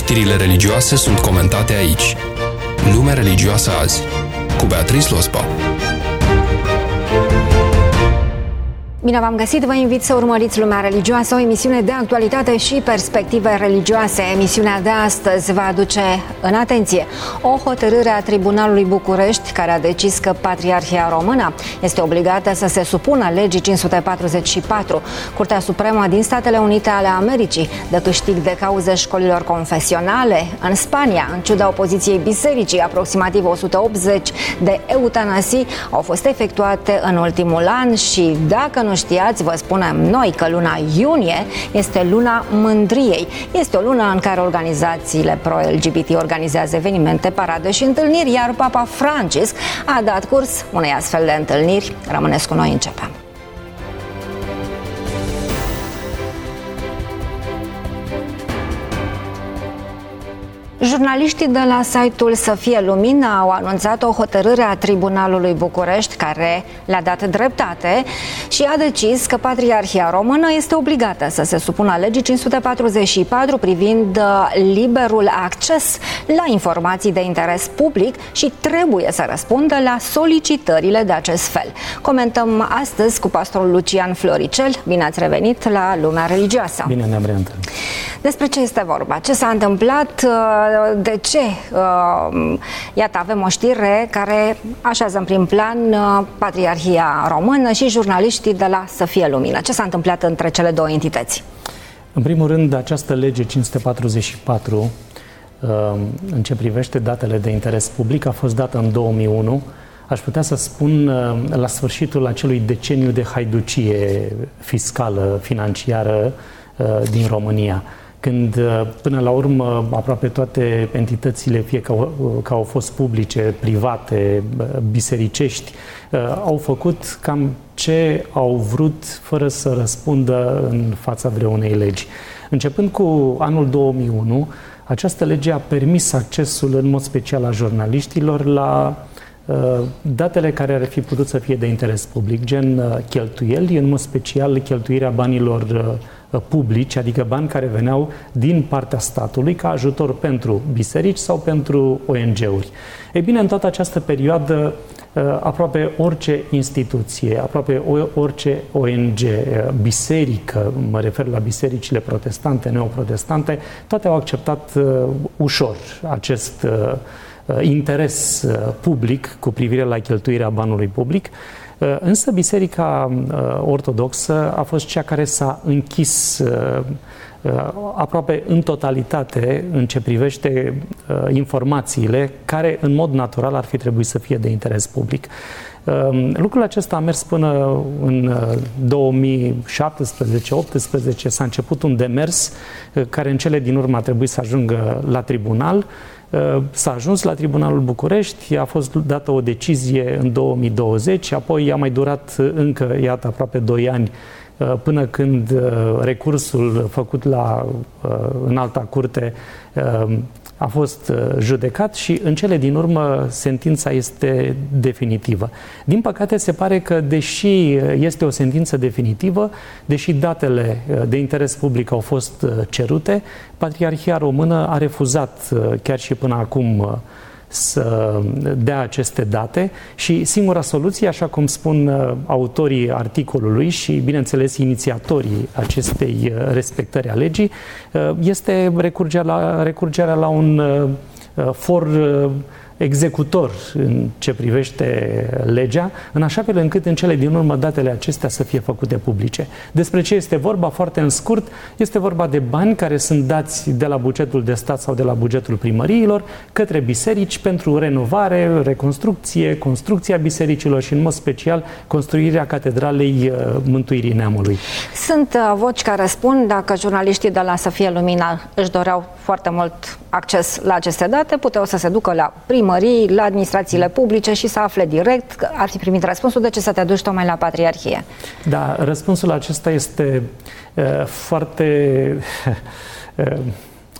Știrile religioase sunt comentate aici. Lumea religioasă azi, cu Beatrice Lospa. Bine v-am găsit, vă invit să urmăriți Lumea Religioasă, o emisiune de actualitate și perspective religioase. Emisiunea de astăzi va aduce în atenție o hotărâre a Tribunalului București care a decis că Patriarhia Română este obligată să se supună legii 544. Curtea Supremă din Statele Unite ale Americii dă câștig de cauze școlilor confesionale. În Spania, în ciuda opoziției bisericii, aproximativ 180 de eutanasii au fost efectuate în ultimul an și dacă nu știați, vă spunem noi că luna iunie este luna mândriei. Este o lună în care organizațiile pro-LGBT organizează evenimente, parade și întâlniri, iar Papa Francisc a dat curs unei astfel de întâlniri. Rămâneți cu noi, începem. Jurnaliștii de la site-ul Să fie lumină au anunțat o hotărâre a Tribunalului București care le-a dat dreptate și a decis că Patriarhia Română este obligată să se supună legii 544 privind liberul acces la informații de interes public și trebuie să răspundă la solicitările de acest fel. Comentăm astăzi cu pastorul Lucian Floricel. Bine ați revenit la Lumea Religioasă. Bine ne-am reîntâlnit. Despre ce este vorba? Ce s-a întâmplat? De ce? Iată, avem o știre care așează în prim plan Patriarhia Română și jurnaliștii de la Să fie lumină. Ce s-a întâmplat între cele două entități? În primul rând, această lege 544, în ce privește datele de interes public, a fost dată în 2001. Aș putea să spun la sfârșitul acelui deceniu de haiducie fiscală, financiară din România, când până la urmă aproape toate entitățile, fie că au fost publice, private, bisericești, au făcut cam ce au vrut fără să răspundă în fața vreunei legi. Începând cu anul 2001, această lege a permis accesul în mod special a jurnaliștilor la datele care ar fi putut să fie de interes public, gen cheltuieli, în mod special cheltuirea banilor publici, adică bani care veneau din partea statului ca ajutor pentru biserici sau pentru ONG-uri. Ei bine, în toată această perioadă, aproape orice instituție, aproape orice ONG, biserică, mă refer la bisericile protestante, neoprotestante, toate au acceptat ușor acest interes public cu privire la cheltuirea banului public. Însă Biserica Ortodoxă a fost cea care s-a închis aproape în totalitate în ce privește informațiile care în mod natural ar fi trebuit să fie de interes public. Lucrul acesta a mers până în 2017-18, s-a început un demers care în cele din urmă a trebuit să ajungă la tribunal. S-a ajuns la Tribunalul București, a fost dată o decizie în 2020, apoi a mai durat încă, iată, aproape 2 ani până când recursul făcut la înalta curte a fost judecat și în cele din urmă sentința este definitivă. Din păcate se pare că deși este o sentință definitivă, deși datele de interes public au fost cerute, Patriarhia Română a refuzat chiar și până acum să dea aceste date și singura soluție, așa cum spun autorii articolului și, bineînțeles, inițiatorii acestei respectări a legii, este recurgerea la un for executor în ce privește legea, în așa fel încât în cele din urmă datele acestea să fie făcute publice. Despre ce este vorba? Foarte în scurt, este vorba de bani care sunt dați de la bugetul de stat sau de la bugetul primăriilor către biserici pentru renovare, reconstrucție, construcția bisericilor și în mod special construirea Catedralei Mântuirii Neamului. Sunt voci care spun dacă jurnaliștii de la Să fie lumină își doreau foarte mult acces la aceste date, puteau să se ducă la primării, la administrațiile publice și să afle direct că ar fi primit răspunsul. De ce să te duci tocmai la Patriarhie? Da, răspunsul acesta este foarte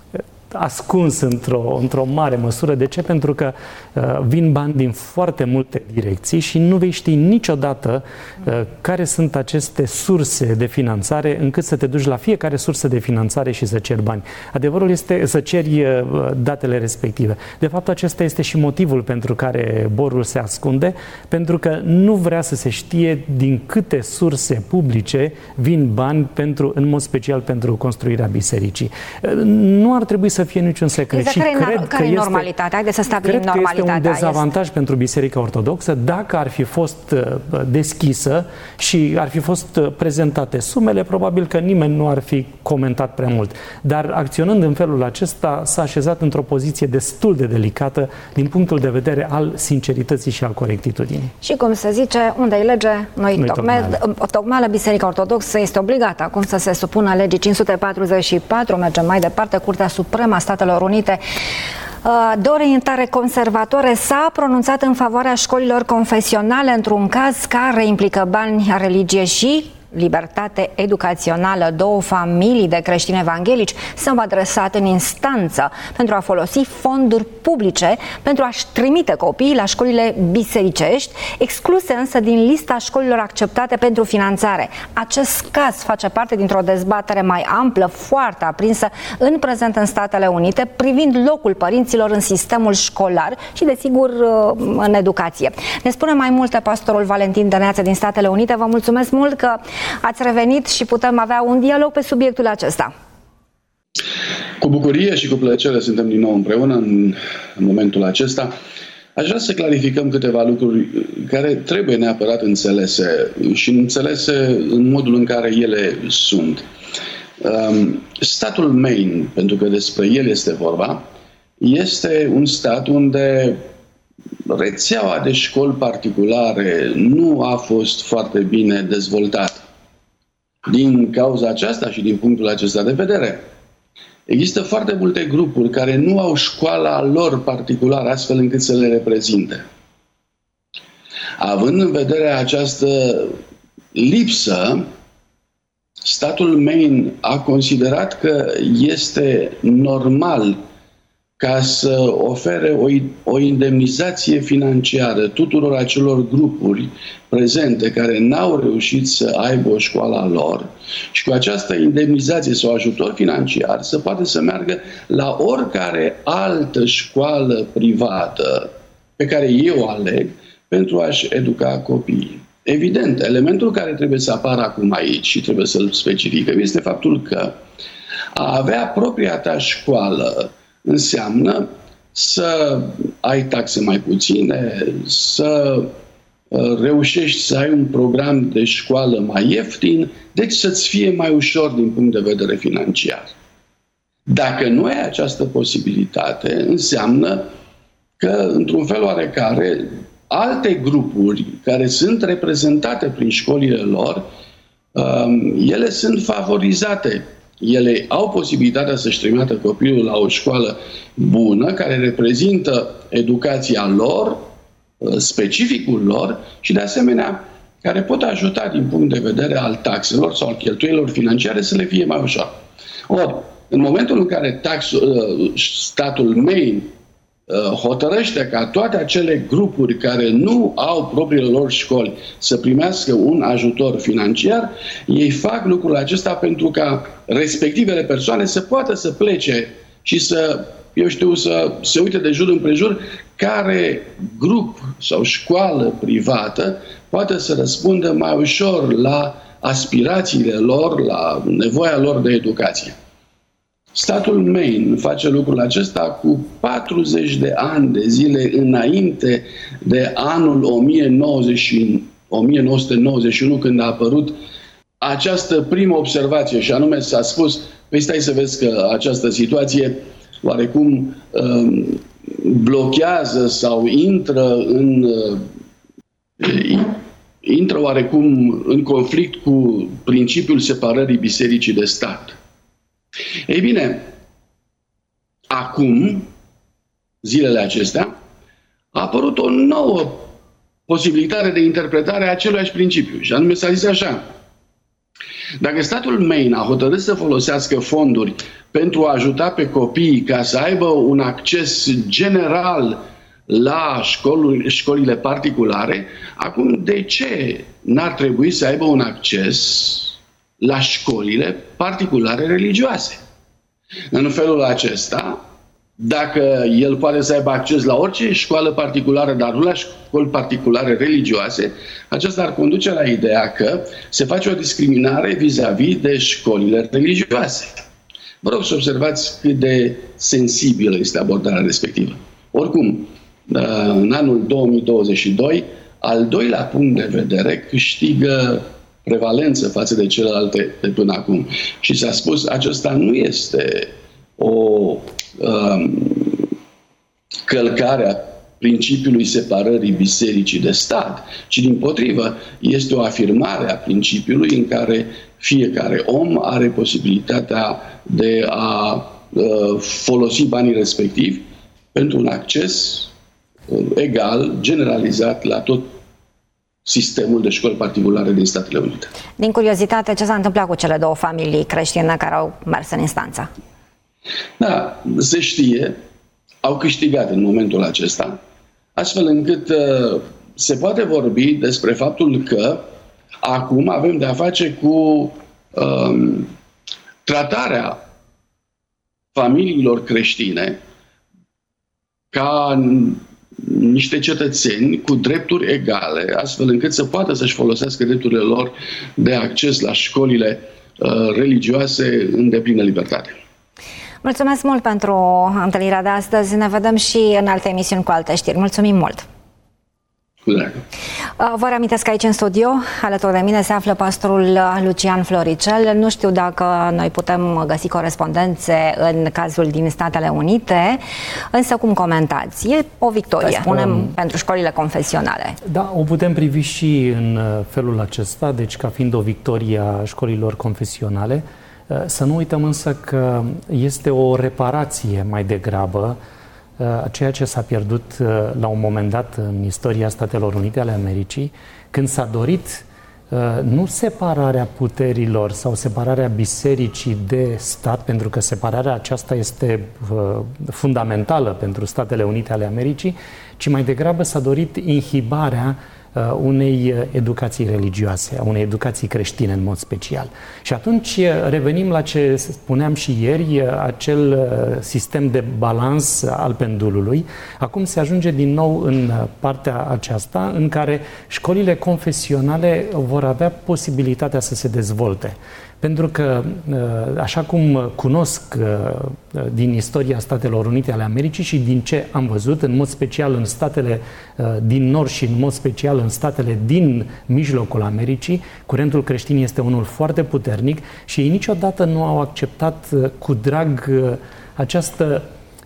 ascuns într-o mare măsură. De ce? Pentru că vin bani din foarte multe direcții și nu vei ști niciodată care sunt aceste surse de finanțare, încât să te duci la fiecare sursă de finanțare și să ceri bani. Adevărul este să ceri datele respective. De fapt, acesta este și motivul pentru care BOR-ul se ascunde, pentru că nu vrea să se știe din câte surse publice vin bani în mod special pentru construirea bisericii. Nu ar trebui să fie niciun secret. Exact, care e normalitatea? Haideți să stabilim normalitatea. Cred că este un dezavantaj pentru Biserica Ortodoxă dacă ar fi fost deschisă și ar fi fost prezentate sumele, probabil că nimeni nu ar fi comentat prea mult. Dar acționând în felul acesta, s-a așezat într-o poziție destul de delicată din punctul de vedere al sincerității și al corectitudinii. Și cum se zice, unde-i lege, nu-i tocmeală. Biserica Ortodoxă este obligată acum să se supună legii 544, mergem mai departe, Curtea Supremă a Statelor Unite de orientare conservatoare s-a pronunțat în favoarea școlilor confesionale într-un caz care implică bani, religie și libertate educațională. Două familii de creștini evanghelici s-au adresat în instanță pentru a folosi fonduri publice pentru a-și trimite copiii la școlile bisericești, excluse însă din lista școlilor acceptate pentru finanțare. Acest caz face parte dintr-o dezbatere mai amplă, foarte aprinsă în prezent în Statele Unite, privind locul părinților în sistemul școlar și, desigur, în educație. Ne spune mai multe pastorul Valentin Dăneață din Statele Unite. Vă mulțumesc mult că ați revenit și putem avea un dialog pe subiectul acesta. Cu bucurie și cu plăcere suntem din nou împreună în momentul acesta. Aș vrea să clarificăm câteva lucruri care trebuie neapărat înțelese și înțelese în modul în care ele sunt. Statul Maine, pentru că despre el este vorba, este un stat unde rețeaua de școli particulare nu a fost foarte bine dezvoltată. Din cauza aceasta și din punctul acesta de vedere, există foarte multe grupuri care nu au școala lor particulară astfel încât să le reprezinte. Având în vedere această lipsă, statul Maine a considerat că este normal ca să ofere o indemnizație financiară tuturor acelor grupuri prezente care n-au reușit să aibă o școală a lor și cu această indemnizație sau ajutor financiar să poată să meargă la oricare altă școală privată pe care eu o aleg pentru a-și educa copiii. Evident, elementul care trebuie să apară acum aici și trebuie să-l specificăm este faptul că a avea propria ta școală înseamnă să ai taxe mai puține, să reușești să ai un program de școală mai ieftin, deci să-ți fie mai ușor din punct de vedere financiar. Dacă nu ai această posibilitate, înseamnă că, într-un fel oarecare, alte grupuri care sunt reprezentate prin școlile lor, ele sunt favorizate. Ele au posibilitatea să-și trimită copilul la o școală bună, care reprezintă educația lor, specificul lor și, de asemenea, care pot ajuta din punct de vedere al taxelor sau al cheltuielilor financiare să le fie mai ușor. Ori, în momentul în care statul Maine hotărăște ca toate acele grupuri care nu au propriile lor școli să primească un ajutor financiar, ei fac lucrul acesta pentru ca respectivele persoane să poată să plece și să se uite de jur împrejur care grup sau școală privată poate să răspundă mai ușor la aspirațiile lor, la nevoia lor de educație. Statul Maine face lucrul acesta cu 40 de ani de zile înainte de anul 1991, când a apărut această primă observație, și anume s-a spus, păi stai să vezi că această situație oarecum blochează sau intră oarecum în conflict cu principiul separării bisericii de stat. Ei bine, acum, zilele acestea, a apărut o nouă posibilitate de interpretare a aceluiași principiu. Și anume s-a zis așa: Dacă statul Maine a hotărât să folosească fonduri pentru a ajuta pe copii ca să aibă un acces general la școlile particulare, acum de ce n-ar trebui să aibă un acces la școlile particulare religioase? În felul acesta, dacă el poate să aibă acces la orice școală particulară, dar nu la școli particulare religioase, aceasta ar conduce la ideea că se face o discriminare vis-a-vis de școlile religioase. Vă rog să observați cât de sensibilă este abordarea respectivă. Oricum, în anul 2022, al doilea punct de vedere câștigă prevalență față de celelalte de până acum. Și s-a spus, acesta nu este o călcare a principiului separării bisericii de stat, ci dimpotrivă este o afirmare a principiului în care fiecare om are posibilitatea de a folosi banii respectivi pentru un acces egal, generalizat la tot sistemul de școli particulare din Statele Unite. Din curiozitate, ce s-a întâmplat cu cele două familii creștine care au mers în instanță? Da, se știe, au câștigat în momentul acesta, astfel încât se poate vorbi despre faptul că acum avem de-a face cu tratarea familiilor creștine ca niște cetățeni cu drepturi egale, astfel încât să poată să-și folosească drepturile lor de acces la școlile religioase în deplină libertate. Mulțumesc mult pentru întâlnirea de astăzi. Ne vedem și în alte emisiuni cu alte știri. Mulțumim mult! Vă reamintesc aici în studio, alături de mine se află pastorul Lucian Floricel. Nu știu dacă noi putem găsi corespondențe în cazul din Statele Unite, însă cum comentați? E o victorie, spunem, pentru școlile confesionale. Da, o putem privi și în felul acesta, deci ca fiind o victorie a școlilor confesionale. Să nu uităm însă că este o reparație mai degrabă a ceea ce s-a pierdut la un moment dat în istoria Statelor Unite ale Americii, când s-a dorit nu separarea puterilor sau separarea bisericii de stat, pentru că separarea aceasta este fundamentală pentru Statele Unite ale Americii, ci mai degrabă s-a dorit inhibarea unei educații religioase, a unei educații creștine în mod special. Și atunci revenim la ce spuneam și ieri, acel sistem de balans al pendulului. Acum se ajunge din nou în partea aceasta în care școlile confesionale vor avea posibilitatea să se dezvolte. Pentru că, așa cum cunosc din istoria Statelor Unite ale Americii și din ce am văzut, în mod special în statele din nord și în mod special în statele din mijlocul Americii, curentul creștin este unul foarte puternic și ei niciodată nu au acceptat cu drag această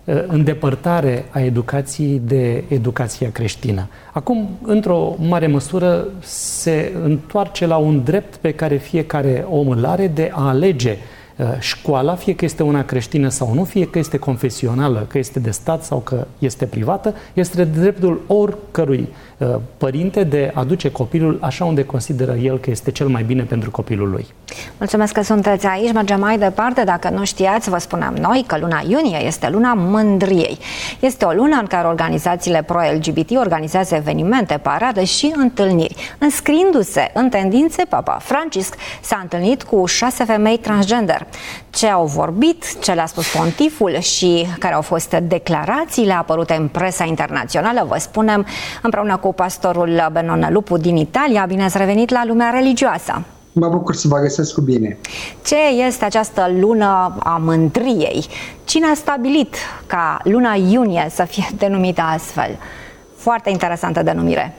îndepărtare a educației de educația creștină. Acum, într-o mare măsură, se întoarce la un drept pe care fiecare om îl are de a alege școala, fie că este una creștină sau nu, fie că este confesională, că este de stat sau că este privată, este dreptul oricărui părinte de a duce copilul așa unde consideră el că este cel mai bine pentru copilul lui. Mulțumesc că sunteți aici. Mergem mai departe. Dacă nu știați, vă spuneam noi că luna iunie este luna mândriei. Este o lună în care organizațiile pro-LGBT organizează evenimente, parade și întâlniri. Înscriindu-se în tendințe, Papa Francisc s-a întâlnit cu 6 femei transgender. Ce au vorbit, ce le-a spus pontiful și care au fost declarațiile apărute în presa internațională, vă spunem împreună cu pastorul Benon Lupu din Italia. Bine ați revenit la Lumea Religioasă! Mă bucur să vă găsesc cu bine! Ce este această lună a mândriei? Cine a stabilit ca luna iunie să fie denumită astfel? Foarte interesantă denumire!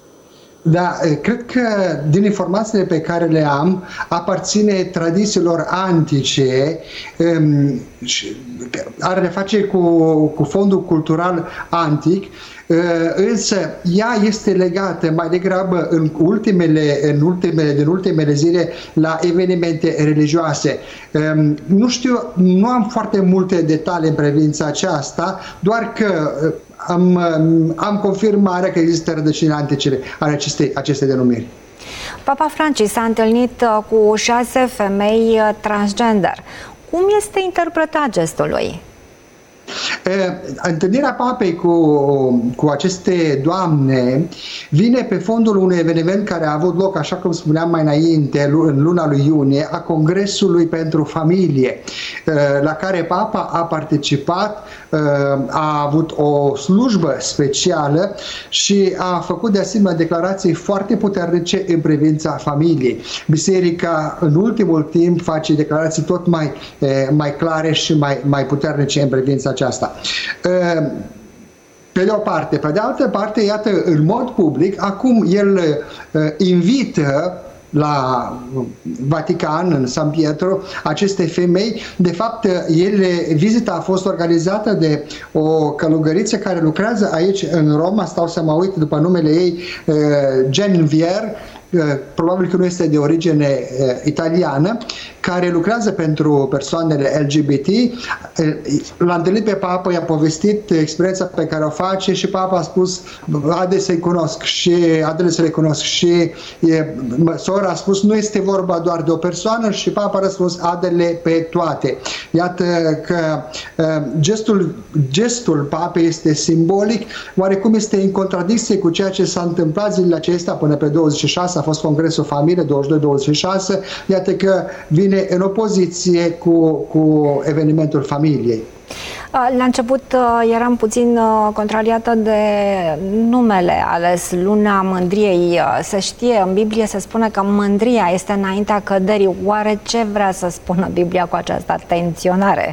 Da, cred că din informațiile pe care le am, aparține tradițiilor antice, are de face cu fondul cultural antic, însă ea este legată mai degrabă în ultimele zile la evenimente religioase. Nu știu, nu am foarte multe detalii în privința aceasta, doar că am confirmarea că există rădăcini antice ale acestei denumiri. Papa Francis s-a întâlnit cu 6 femei transgender. Cum este interpretat gestul lui? Întâlnirea papei cu aceste doamne vine pe fondul unui eveniment care a avut loc, așa cum spuneam mai înainte, în luna lui iunie, a Congresului pentru Familie, la care papa a participat, a avut o slujbă specială și a făcut de asemenea declarații foarte puternice în privința familiei. Biserica în ultimul timp face declarații tot mai clare și mai puternice în privința aceasta. Pe de o parte. Pe de altă parte, iată, în mod public, acum el invită la Vatican, în San Pietro, aceste femei. De fapt, vizita a fost organizată de o călugăriță care lucrează aici în Roma, stau să mă uit după numele ei, Genevieve, probabil că nu este de origine italiană, care lucrează pentru persoanele LGBT. L-a întâlnit pe Papa, i-a povestit experiența pe care o face și Papa a spus, haideți să-i cunosc și haideți să le cunosc. Și sora a spus, nu este vorba doar de o persoană, și Papa a răspuns, adele pe toate. Iată că gestul Papei este simbolic, oarecum este în contradicție cu ceea ce s-a întâmplat zilele acestea până pe 26, a fost Congresul Familie, 22-26, iată că vine în opoziție cu evenimentul familiei. La început eram puțin contrariată de numele ales, Luna Mândriei. Se știe, în Biblie se spune că mândria este înaintea căderii. Oare ce vrea să spună Biblia cu această atenționare?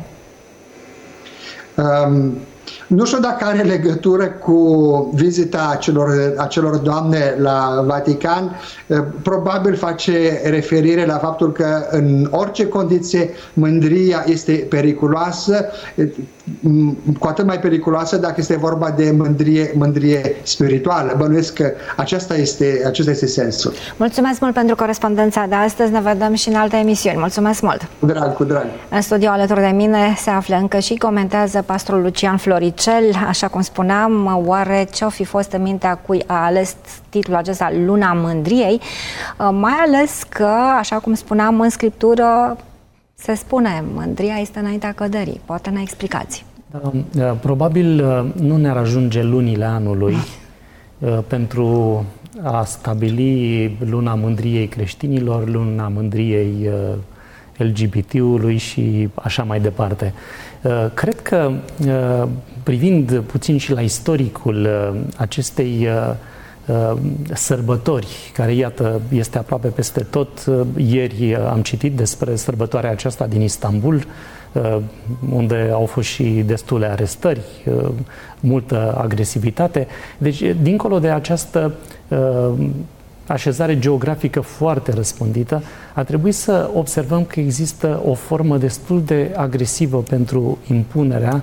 Nu știu dacă are legătură cu vizita acelor doamne la Vatican. Probabil face referire la faptul că în orice condiție mândria este periculoasă, cu atât mai periculoasă dacă este vorba de mândrie spirituală. Bănuiesc că acesta este sensul. Mulțumesc mult pentru corespondența de astăzi. Ne vedem și în alte emisiuni. Mulțumesc mult! Cu drag! În studio alături de mine se află încă și comentează pastorul Lucian Floricel. Așa cum spuneam, oare ce-o fi fost în mintea cui a ales titlul acesta, Luna Mândriei? Mai ales că, așa cum spuneam, în Scriptură se spune, mândria este înaintea căderii. Poate ne explicați. Probabil nu ne-ar ajunge lunile anului pentru a stabili Luna Mândriei creștinilor, Luna Mândriei LGBT-ului și așa mai departe. Cred că, privind puțin și la istoricul acestei sărbători, care, iată, este aproape peste tot. Ieri am citit despre sărbătoarea aceasta din Istanbul, unde au fost și destule arestări, multă agresivitate. Deci, dincolo de această așezare geografică foarte răspândită, a trebuit să observăm că există o formă destul de agresivă pentru impunerea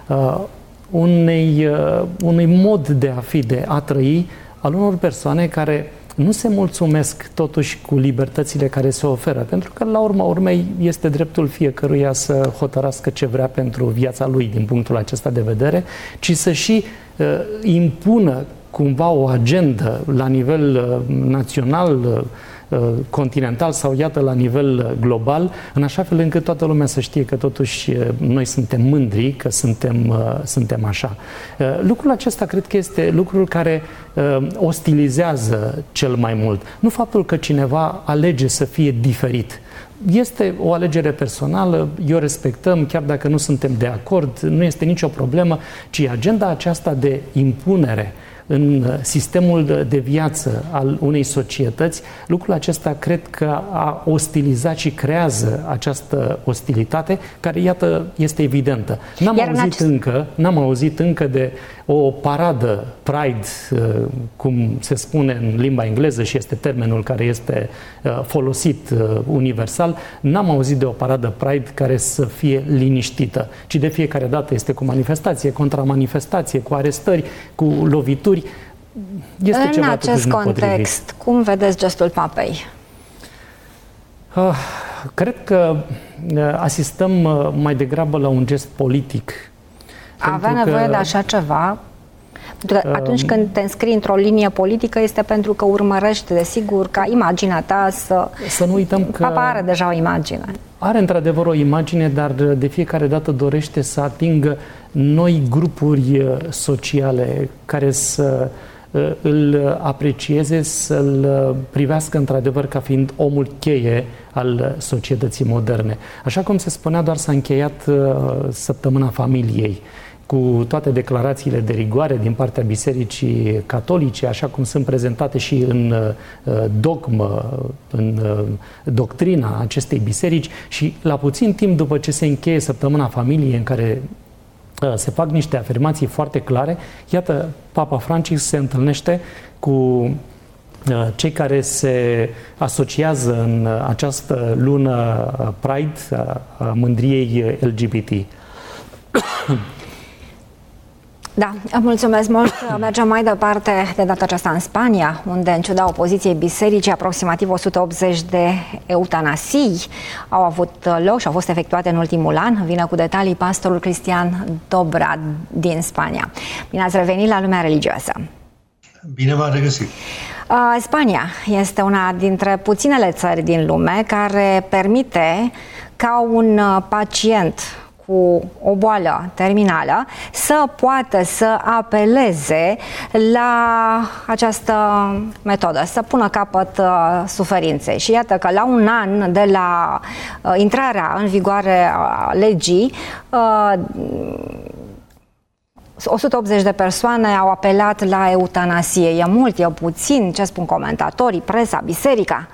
unui mod de a fi, de a trăi, al unor persoane care nu se mulțumesc totuși cu libertățile care se oferă, pentru că la urma urmei este dreptul fiecăruia să hotărască ce vrea pentru viața lui din punctul acesta de vedere, ci să și impună cumva o agendă la nivel național, continental sau, iată, la nivel global, în așa fel încât toată lumea să știe că totuși noi suntem mândri, că suntem așa. Lucrul acesta cred că este lucrul care ostilizează cel mai mult. Nu faptul că cineva alege să fie diferit. Este o alegere personală, o respectăm, chiar dacă nu suntem de acord, nu este nicio problemă, ci agenda aceasta de impunere în sistemul de viață al unei societăți, lucrul acesta cred că a ostilizat și creează această ostilitate, care, iată, este evidentă. N-am auzit încă de o paradă Pride, cum se spune în limba engleză și este termenul care este folosit universal, n-am auzit de o paradă Pride care să fie liniștită, ci de fiecare dată este cu manifestație, contramanifestație, cu arestări, cu lovituri. Este în acest context, cum vedeți gestul Papei? Cred că asistăm mai degrabă la un gest politic. Avea nevoie de așa ceva? Pentru că atunci când te înscrii într-o linie politică este pentru că urmărești, desigur, ca imaginea ta să nu uităm că papa are deja o imagine. Are într-adevăr o imagine, dar de fiecare dată dorește să atingă noi grupuri sociale care să îl aprecieze, să-l privească într-adevăr ca fiind omul cheie al societății moderne. Așa cum se spunea, doar s-a încheiat săptămâna familiei, cu toate declarațiile de rigoare din partea Bisericii Catolice, așa cum sunt prezentate și în dogmă, în doctrina acestei biserici, și la puțin timp după ce se încheie săptămâna familiei, în care se fac niște afirmații foarte clare, iată, Papa Francisc se întâlnește cu cei care se asociază în această lună Pride a mândriei LGBT. Da, mulțumesc mult. Mergem mai departe, de data aceasta în Spania, unde, în ciuda opoziției bisericii, aproximativ 180 de eutanasii au avut loc și au fost efectuate în ultimul an. Vine cu detalii pastorul Cristian Dobra din Spania. Bine ați revenit la Lumea Religioasă. Bine v-am regăsit. Spania este una dintre puținele țări din lume care permite ca un pacient cu o boală terminală să poată să apeleze la această metodă, să pună capăt suferinței. Și iată că la un an de la intrarea în vigoare a legii, 180 de persoane au apelat la eutanasie. E mult, e puțin? Ce spun comentatorii, presa, biserica?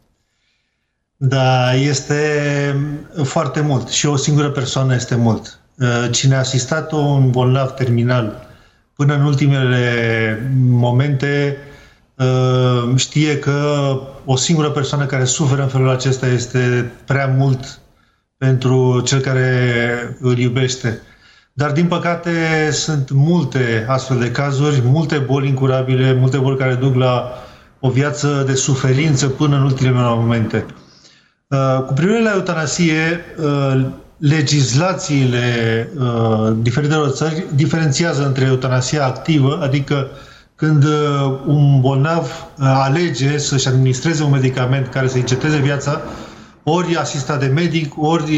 Da, este foarte mult și o singură persoană este mult. Cine a asistat un bolnav terminal până în ultimele momente știe că o singură persoană care suferă în felul acesta este prea mult pentru cel care îl iubește. Dar, din păcate, sunt multe astfel de cazuri, multe boli incurabile, multe boli care duc la o viață de suferință până în ultimele momente. Cu privire la eutanasie, legislațiile diferitelor țări diferențiază între eutanasia activă, adică când un bolnav alege să-și administreze un medicament care să înceteze viața, ori asistat de medic, ori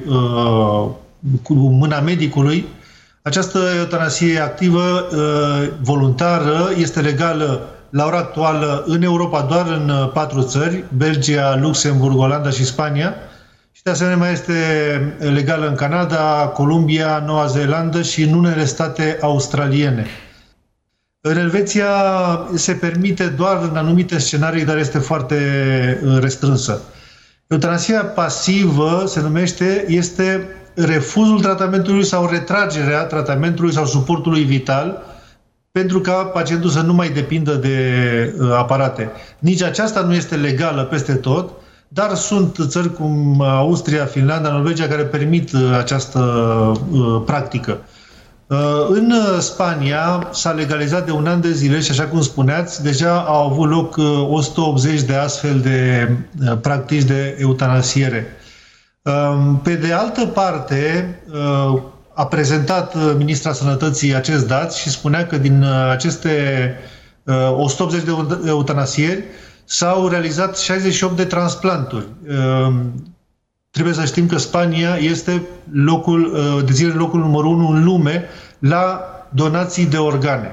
cu mâna medicului. Această eutanasie activă, voluntară, este legală la ora actuală în Europa doar în 4 țări, Belgia, Luxemburg, Olanda și Spania, și de asemenea mai este legală în Canada, Columbia, Noua Zeelandă și în unele state australiene. În Elveția se permite doar în anumite scenarii, dar este foarte restrânsă. Eutanasia pasivă, se numește, este refuzul tratamentului sau retragerea tratamentului sau suportului vital pentru ca pacientul să nu mai depindă de aparate. Nici aceasta nu este legală peste tot, dar sunt țări cum Austria, Finlanda, Norvegia care permit această practică. În Spania s-a legalizat de un an de zile și, așa cum spuneați, deja au avut loc 180 de astfel de practici de eutanasiere. Pe de altă parte, a prezentat Ministra Sănătății acest dat și spunea că din aceste 180 de eutanasieri s-au realizat 68 de transplanturi. Trebuie să știm că Spania este locul numărul 1 în lume la donații de organe.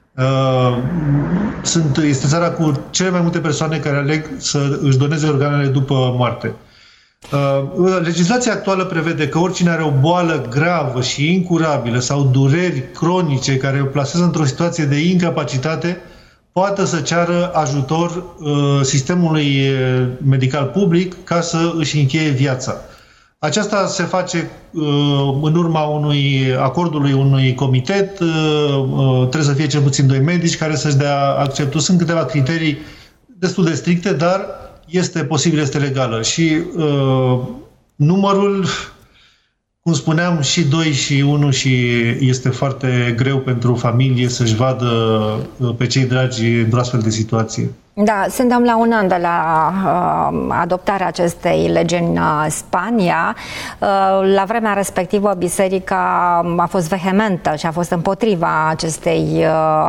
Este țara cu cele mai multe persoane care aleg să își doneze organele după moarte. Legislația actuală prevede că oricine are o boală gravă și incurabilă sau dureri cronice care o plasează într-o situație de incapacitate poate să ceară ajutor sistemului medical public ca să își încheie viața. Aceasta se face în urma acordului unui comitet, trebuie să fie cel puțin 2 medici care să-și dea acceptul. Sunt câteva criterii destul de stricte, dar este posibil, este legală. Și numărul, cum spuneam, și 2 și 1 și este foarte greu pentru familie să-și vadă pe cei dragi într-o astfel de situație. Da, suntem la un an de la adoptarea acestei legi în Spania. La vremea respectivă, biserica a fost vehementă și a fost împotriva acestei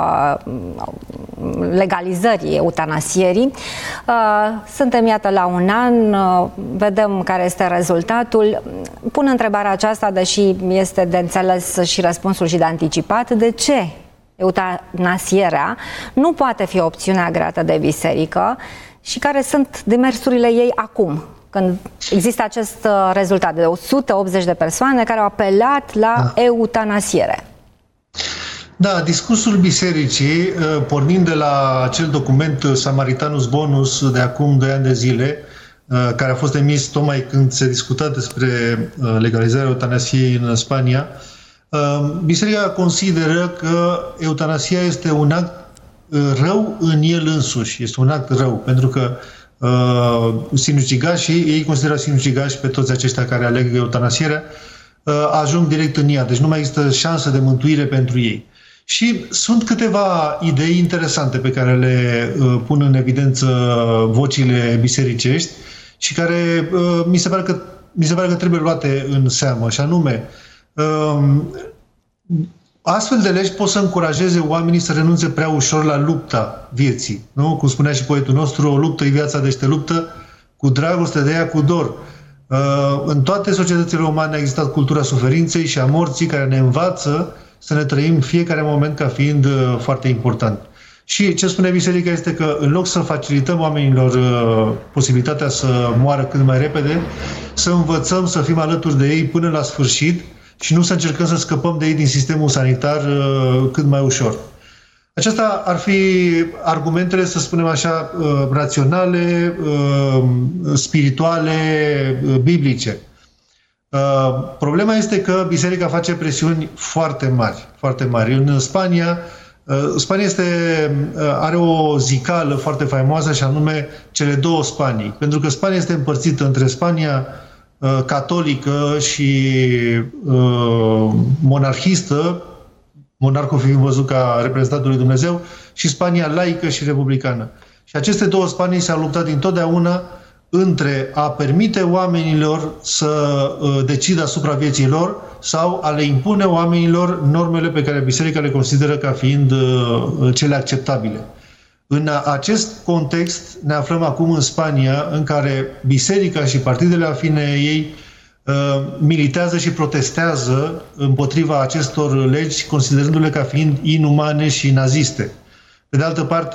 legalizări eutanasierii. Suntem, iată, la un an, vedem care este rezultatul. Pun întrebarea aceasta, deși este de înțeles și răspunsul și de anticipat, de ce eutanasierea nu poate fi opțiunea agreată de biserică și care sunt demersurile ei acum, când există acest rezultat de 180 de persoane care au apelat la eutanasiere. Da, discursul bisericii, pornind de la acel document Samaritanus Bonus de acum 2 ani de zile, care a fost emis tocmai când se discuta despre legalizarea eutanasiei în Spania, biserica consideră că eutanasia este un act rău în el însuși. Este un act rău, pentru că sinucigașii, ei consideră sinucigași pe toți aceștia care aleg eutanasierea, ajung direct în ea. Deci nu mai există șansă de mântuire pentru ei. Și sunt câteva idei interesante pe care le pun în evidență vocile bisericești și care mi se pare că trebuie luate în seamă, și anume, astfel de legi pot să încurajeze oamenii să renunțe prea ușor la lupta vieții. Nu? Cum spunea și poetul nostru, o luptă e viața, deci te luptă cu dragoste de ea, cu dor. În toate societățile umane a existat cultura suferinței și a morții, care ne învață să ne trăim fiecare moment ca fiind foarte important. Și ce spune biserica este că în loc să facilităm oamenilor posibilitatea să moară cât mai repede, să învățăm să fim alături de ei până la sfârșit și nu să încercăm să scăpăm de ei din sistemul sanitar cât mai ușor. Acestea ar fi argumentele, să spunem așa, raționale, spirituale, biblice. Problema este că biserica face presiuni foarte mari, foarte mari. În Spania are o zicală foarte faimoasă, și anume cele două Spanii. Pentru că Spania este împărțită între Spania catolică și monarhistă, monarhul fiind văzut ca reprezentantul lui Dumnezeu, și Spania laică și republicană. Și aceste două Spanii s-au luptat dintotdeauna între a permite oamenilor să decidă asupra vieții lor sau a le impune oamenilor normele pe care biserica le consideră ca fiind cele acceptabile. În acest context ne aflăm acum în Spania, în care biserica și partidele afine ei militează și protestează împotriva acestor legi, considerându-le ca fiind inumane și naziste. Pe de altă parte,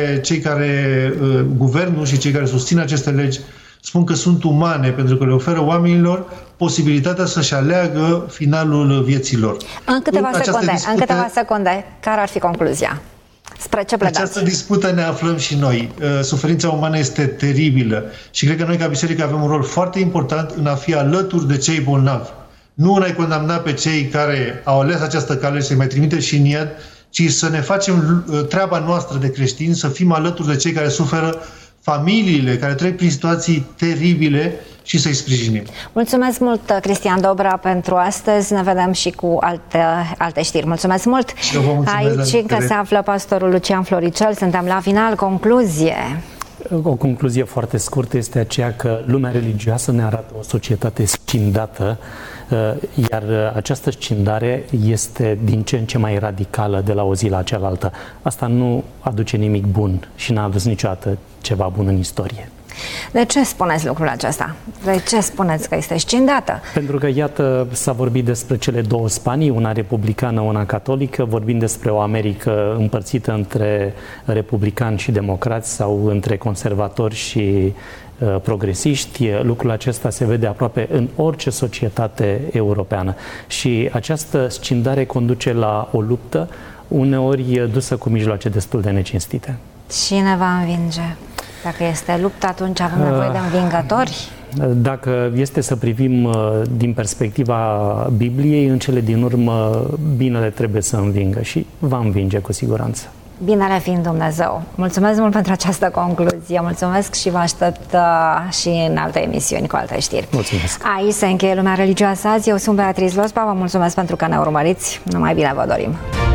guvernul și cei care susțin aceste legi spun că sunt umane, pentru că le oferă oamenilor posibilitatea să-și aleagă finalul vieților. În câteva secunde, care ar fi concluzia? Spre ce pledați? Această dispută ne aflăm și noi. Suferința umană este teribilă și cred că noi ca biserică avem un rol foarte important în a fi alături de cei bolnavi. Nu în a-i condamna pe cei care au ales această cale și să-i mai trimite și în iad, ci să ne facem treaba noastră de creștini, să fim alături de cei care suferă, familiile care trec prin situații teribile și să-i sprijinim. Mulțumesc mult, Cristian Dobra, pentru astăzi. Ne vedem și cu alte știri. Mulțumesc mult! Aici încă se află pastorul Lucian Floricel. Suntem la final. Concluzie. O concluzie foarte scurtă este aceea că lumea religioasă ne arată o societate scindată, iar această scindare este din ce în ce mai radicală de la o zi la cealaltă. Asta nu aduce nimic bun și n-a adus niciodată ceva bun în istorie. De ce spuneți lucrul acesta? De ce spuneți că este scindată? Pentru că, iată, s-a vorbit despre cele două Spanii, una republicană, una catolică, vorbim despre o Americă împărțită între republicani și democrați sau între conservatori și progresiști. Lucrul acesta se vede aproape în orice societate europeană. Și această scindare conduce la o luptă, uneori dusă cu mijloace destul de necinstite. Cine va învinge? Dacă este luptă, atunci avem nevoie de învingători? Dacă este să privim din perspectiva Bibliei, în cele din urmă, binele trebuie să învingă și va învinge cu siguranță. Binele fiind Dumnezeu. Mulțumesc mult pentru această concluzie. Mulțumesc și vă aștept și în alte emisiuni cu alte știri. Mulțumesc. Aici se încheie Lumea Religioasă azi. Eu sunt Beatriz Lospa. Vă mulțumesc pentru că ne urmăriți. Numai bine vă dorim.